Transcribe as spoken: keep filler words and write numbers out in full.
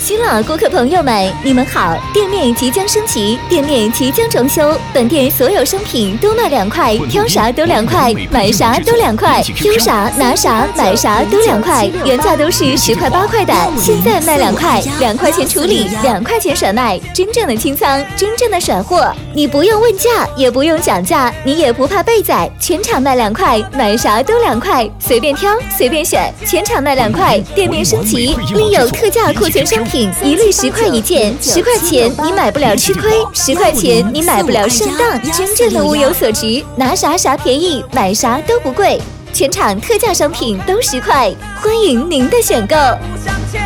新老顾客朋友们，你们好！店面即将升级，店面即将装修，本店所有商品都卖两块，挑啥都两块，买啥都两块，挑啥拿啥买啥都两块，原价都是十块八块的，现在卖两块，两块钱处理，两块钱甩卖，真正的清仓，真正的甩货，你不用问价，也不用讲价，你也不怕被宰，全场卖两块，买啥都两块，随便挑，随便选，全场卖两块，店面升级，另有特价库存商品，一律十块一件，十块钱你买不了吃亏，十块钱你买不了上当，真正的物有所值，拿啥啥便宜，买啥都不贵，全场特价商品都十块，欢迎您的选购。